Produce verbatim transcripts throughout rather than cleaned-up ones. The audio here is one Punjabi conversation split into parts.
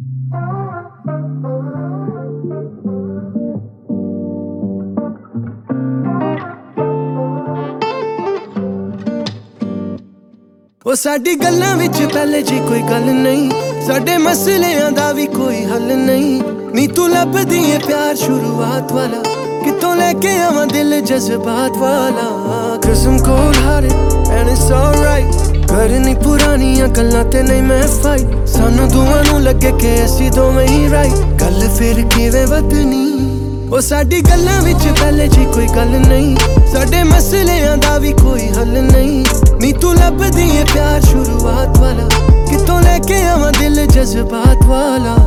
ਉਹ ਸਾਡੀ ਗੱਲਾਂ ਵਿੱਚ ਪਹਿਲੇ ਜੀ ਕੋਈ ਗੱਲ ਨਹੀਂ, ਸਾਡੇ ਮਸਲਿਆਂ ਦਾ ਵੀ ਕੋਈ ਹੱਲ ਨਹੀਂ। ਨੀ ਤੂੰ ਲੱਭਦੀ ਏ ਪਿਆਰ ਸ਼ੁਰੂਆਤ ਵਾਲਾ, ਕਿਤੋਂ ਲੈ ਕੇ ਆਵਾਂ ਦਿਲ ਜਜ਼ਬਾਤ ਵਾਲਾ। ਕਸਮ ਕੋਲ ਹਾਰੇ and it's alright, ਕਰਨੀ ਪੁਰਾਣੀਆਂ ਗੱਲਾਂ ਤੇ ਨਹੀਂ ਮੈਂ ਫਾਈਟ। ਸਾਨੂੰ ਦੋਵਾਂ ਨੂੰ ਲੱਗੇ ਕਿ ਅਸੀਂ ਦੋਵੇਂ ਹੀ ਰਾਈਟ, ਗੱਲ ਫਿਰ ਕਿਵੇਂ ਵਧਣੀ। ਉਹ ਸਾਡੀ ਗੱਲਾਂ ਵਿੱਚ ਪਹਿਲੇ ਜੀ ਕੋਈ ਗੱਲ ਨਹੀਂ, ਸਾਡੇ ਮਸਲਿਆਂ ਦਾ ਵੀ ਕੋਈ ਹੱਲ ਨਹੀਂ। ਨੀ ਤੂੰ ਲੱਭਦੀ ਏ ਪਿਆਰ ਸ਼ੁਰੂਆਤ ਵਾਲਾ, ਕਿਤੋਂ ਲੈ ਕੇ ਆਵਾਂ ਦਿਲ ਜਜ਼ਬਾਤ ਵਾਲਾ।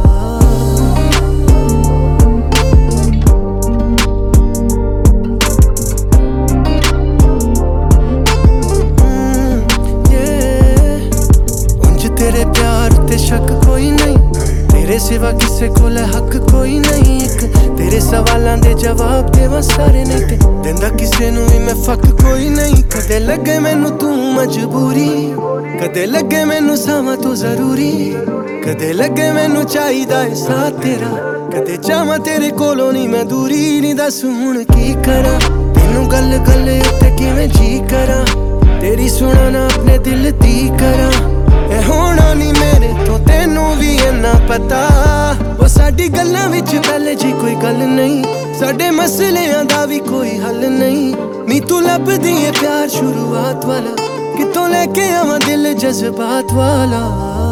ਉਂਝ ਤੇਰੇ ਪਿਆਰ ਤੇ ਸ਼ੱਕ ਕੋਈ ਨਹੀਂ, ਤੇਰੇ ਸਿਵਾ ਕਿਸੇ ਕੋਲ ਹੱਕ ਕੋਈ ਨਹੀਂ। ਇੱਕ ਤੇਰੇ ਸਵਾਲਾਂ ਦੇ ਜਵਾਬ ਦੇਵਾਂ ਸਾਰੇ ਨਹੀਂ ਤੇ ਦਿੰਦਾ ਕਿਸੇ ਨੂੰ ਵੀ ਮੈਂ ਫੱਕ ਕੋਈ ਨਹੀਂ। ਕਦੇ ਲੱਗੇ ਮੈਨੂੰ ਤੂੰ ਮਜਬੂਰੀ, ਕਦੇ ਲੱਗੇ ਮੈਨੂੰ ਸਮਾਂ ਤੂੰ ਜ਼ਰੂਰੀ, ਕਦੇ ਲੱਗੇ ਮੈਨੂੰ ਚਾਹੀਦਾ ਏ ਸਾਥ ਤੇਰਾ, ਕਦੇ ਚਾਹਾਂ ਤੇਰੇ ਕੋਲੋਂ ਨਹੀਂ ਮੈਂ ਦੂਰੀ। ਨਹੀਂ ਦੱਸ ਹੁਣ ਕੀ ਕਰਾਂ, ਤੈਨੂੰ ਗੱਲ ਗੱਲ ਉੱਤੇ ਕਿਵੇਂ ਜੀ ਕਰਾਂ, ਤੇਰੀ ਸੁਣਾ ਨਾ ਆਪਣੇ ਦਿਲ ਦੀ ਕਰਾਂ। ਇਹ ਹੋਣਾ ਨੀ ਮੇਰੇ ਤੋਂ ਤੈਨੂੰ ਵੀ ਇੰਨਾ ਪਤਾ। ਉਹ ਸਾਡੀ ਗੱਲਾਂ ਵਿੱਚ ਪਹਿਲੇ ਜੀ ਕੋਈ ਗੱਲ ਨਹੀਂ, ਸਾਡੇ ਮਸਲਿਆਂ ਦਾ ਵੀ ਕੋਈ ਹੱਲ ਨਹੀਂ। ਨੀ ਤੂੰ ਲੱਭਦੀ ਏ ਪਿਆਰ ਸ਼ੁਰੂਆਤ ਵਾਲਾ, ਕਿਤੋਂ ਲੈ ਕੇ ਆਵਾਂ ਦਿਲ ਜਜ਼ਬਾਤ ਵਾਲਾ।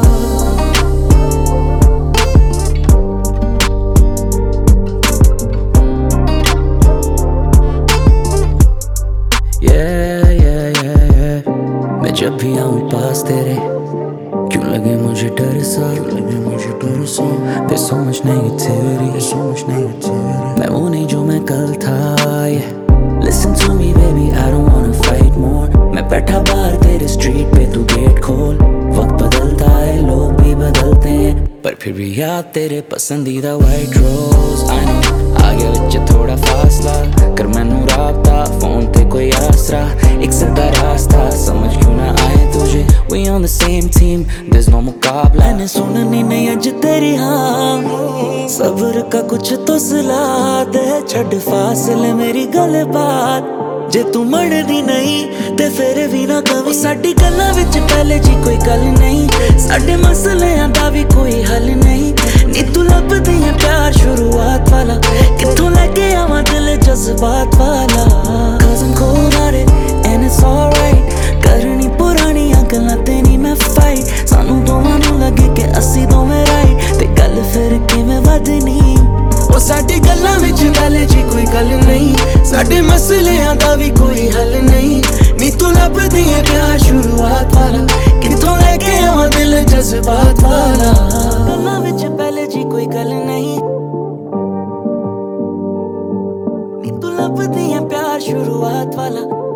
yeah, yeah, yeah, yeah. मैं जब भी आऊं पास तेरे क्यों लगे मुझे डर सा, लगे मुझे डर सा। There's so much negativity, there's so much negativity. मैं वो नहीं जो मैं कल था, yeah. Listen to me baby, I don't wanna fight more. मैं बैठा बाहर तेरे स्ट्रीट पे, तू गेट खोल। वक्त बदलता है, लोग भी बदलते हैं, पर फिर भी याद तेरे पसंदीदा white rose। I know आगे विच थोड़ा फासला कर, मैनू राबता फोन ते कोई आसरा। एक सीधा रास्ता समझ क्यों ना आए तुझे, we on the same team, there's no मुकाबला। मैंने सुननी नहीं अज तेरी हाँ, सब्र का कुछ तो सला दे, छड़ फासले मेरी गल बात। जे तू मरदी नहीं ते फिर भी ना कभी। साडी गल्लां विच पहले जी कोई गल नहीं, साडे मसलियां दा भी कोई हल नहीं। नी तू लभदी है प्यार शुरुआत वाला, कित्थों लैके आवां दिल जज्बात वाला। Cause I'm cold hearted and it's alright, करनी पुराणियां गल्लां ते नहीं मैं फाइट। सानू दोवां नू लगे कि असी दोवें राइट, ते गल फिर किवें वधनी। ਉਹ ਸਾਡੀ ਗੱਲਾਂ ਵਿੱਚ ਪਹਿਲੇ ਜੀ ਕੋਈ ਗੱਲ ਨਹੀਂ, ਸਾਡੇ ਮਸਲਿਆਂ ਦਾ ਵੀ ਕੋਈ ਹੱਲ ਨਹੀਂ। ਨੀ ਤੂੰ ਲੱਭਦੀ ਏ ਪਿਆਰ ਸ਼ੁਰੂਆਤ ਵਾਲਾ, ਕਿੱਥੋਂ ਲੈ ਕੇ ਆਵਾਂ ਦਿਲ ਜਜ਼ਬਾਤ ਵਾਲਾ। ਗੱਲਾਂ ਵਿੱਚ ਪਹਿਲੇ ਜੀ ਕੋਈ ਗੱਲ ਨਹੀਂ, ਨੀ ਤੂੰ ਲੱਭਦੀ ਏ ਪਿਆਰ ਸ਼ੁਰੂਆਤ ਵਾਲਾ।